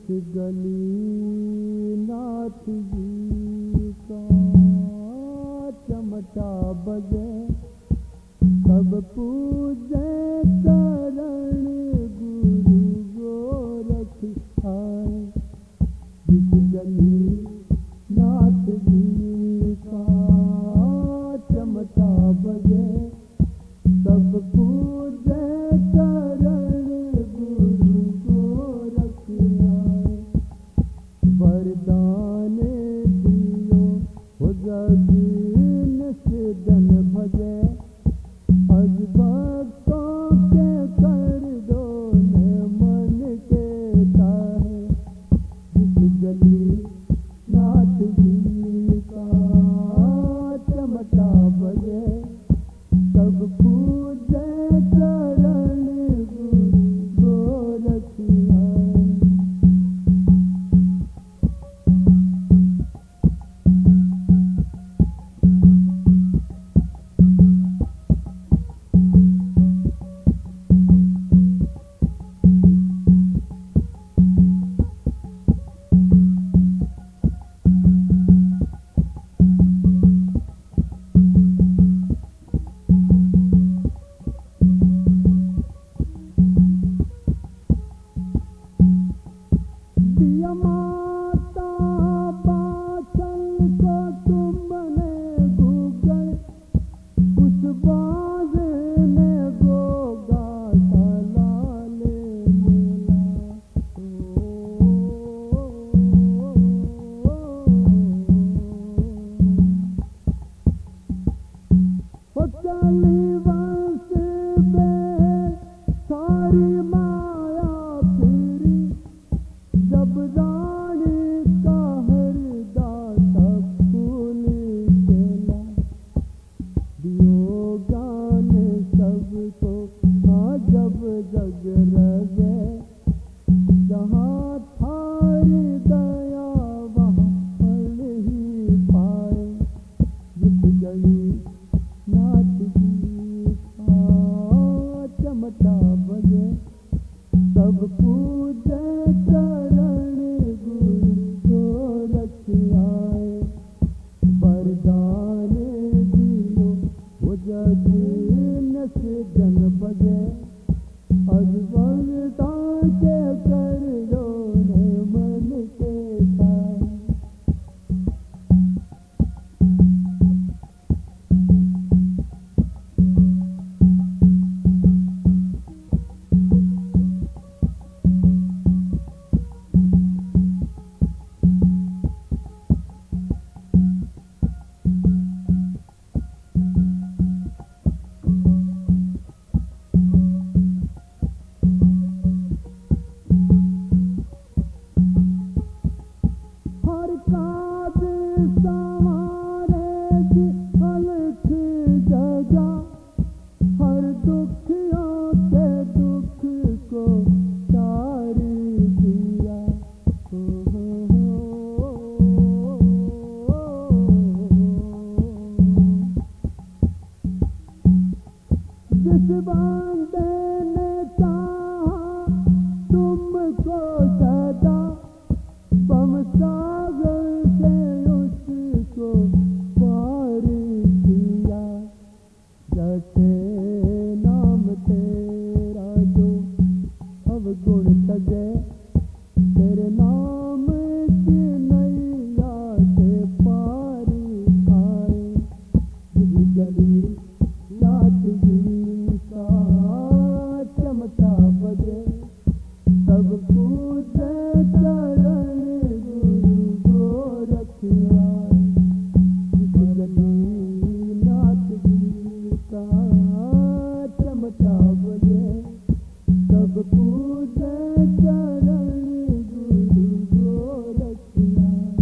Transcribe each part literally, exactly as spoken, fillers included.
जिस गली नाथ जी का चमटा बजे सब पूजे करण गुरु गोरख आए। जिस गली नाथ जी का चमटा बजे सब पूजे करण गुरु गोरख आए। वरदान दियो हो जग निषदन भजे अज भक्तों के कर दो न मन के ताहे। जिस गली नाथ जी का चमटा बजे सब पूजे करण गुरु गोरख आए। दिया माता बाछल को तुमने गूगल उस बाज ने गोगा लाले मिला। ओ चली वंश में सारी माया फिरी जब रानी का हरदासा फूल खेला। दियो ज्ञान सबको हाँ जब जग रहे जहाँ थारी दया वहाँ फल ही पाए। जिस गली नाथ जी का चमटा बजे सब पूजे करण गुरु गोरख आए। वरदान दियो हो जग निषदन बजे अज भक्तों के कर दो न मन के ताहे। हर काज संवारे की अलख जगा हर दुखियों के दुख को तार दिया। जिस बांधे ने चाहा तुमको सदा पम सागर से उसको पार किया। जैसे नाम तेरा जो अवगुण सजे तेरे नाम की नैया से पार आए। जिस गली नाथ जी का चमटा बजे सब पूजे करण गुरु गोरख आए। जिस गली नाथ जी का चमटा बजे सब पूजे करण गुरु गोरख आए।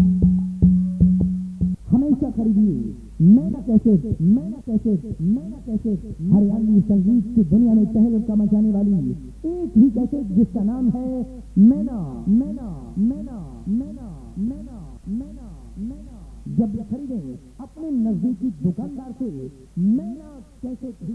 हमेशा खरीदिए मैना कैसेट, मैना कैसेट, मैना कैसेट। हरियाणवी संगीत की दुनिया में तहलका मचाने वाली एक ही कैसेट जिसका नाम है मैना, मैना, मैना, मैना, मैना, मैना, मैना। जब ये खरीदें अपने नजदीकी दुकानदार से मैना कैसेट